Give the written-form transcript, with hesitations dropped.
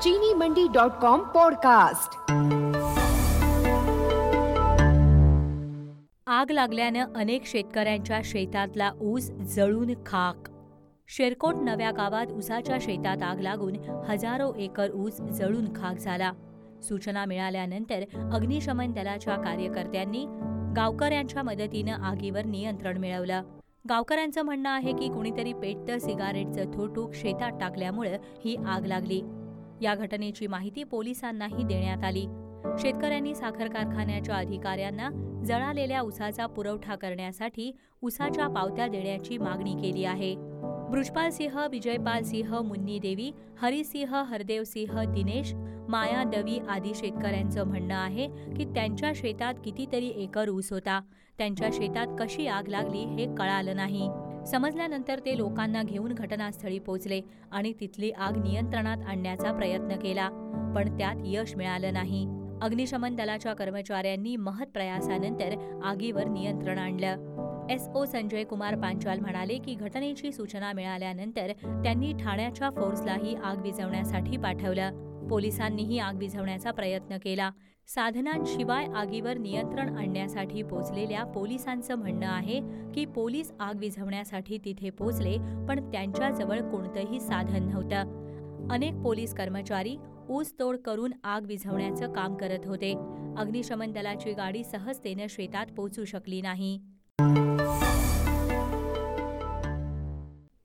चीनीमंडी.com podcast. आग लागल्यानं अनेक शेतकऱ्यांच्या शेतातला ऊस जळून खाक। शेरकोट नव्या गावात ऊसाच्या शेतात आग लागून हजारो एकर ऊस जळून खाक झाला। सूचना मिळाल्यानंतर अग्निशमन दलाच्या कार्यकर्त्यांनी गावकऱ्यांच्या मदतीनं आगीवर नियंत्रण मिळवलं। गावकऱ्यांचं म्हणणं आहे की कुणीतरी पेटतं सिगारेटचं थोटूक शेतात टाकल्यामुळे ही आग लागली। या घटनेची माहिती पोलिसांनाही देण्यात आली। शेतकऱ्यांनी साखर कारखान्याच्या अधिकाऱ्यांना जळालेल्या ऊसाचा पुरवठा करण्यासाठी ऊसाच्या पावत्या देण्याची मागणी केली आहे। बृजपाल सिंह, विजयपाल सिंह, मुन्नी देवी, हरिसिंह, हरदेव सिंह, दिनेश, माया दवी आदी शेतकऱ्यांचं म्हणणं आहे की त्यांच्या शेतात कितीतरी एकर ऊस होता। त्यांच्या शेतात कशी आग लागली हे कळालं नाही। समजल्यानंतर ते लोकांना घेऊन घटनास्थळी पोहोचले आणि तिथली आग नियंत्रणात आणण्याचा प्रयत्न केला, पण त्यात यश मिळालं नाही। अग्निशमन दलाच्या कर्मचाऱ्यांनी महत् प्रयासानंतर आगीवर नियंत्रण आणलं। SO संजय कुमार पांचाल म्हणाले की घटनेची सूचना मिळाल्यानंतर त्यांनी ठाण्याच्या फोर्सलाही आग विझवण्यासाठी पाठवलं। पोलिसांनीही आग विझवण्याचा प्रयत्न केला। साधनांशिवाय आगीवर नियंत्रण आणण्यासाठी पोचलेल्या पोलिसांचं म्हणणं आहे की पोलीस आग विझवण्यासाठी तिथे पोचले, पण त्यांच्याजवळ कोणतंही साधन नव्हतं। अनेक पोलीस कर्मचारी ऊसतोड करून आग विझवण्याचं काम करत होते। अग्निशमन दलाची गाडी सहजतेनं शेतात पोहोचू शकली नाही।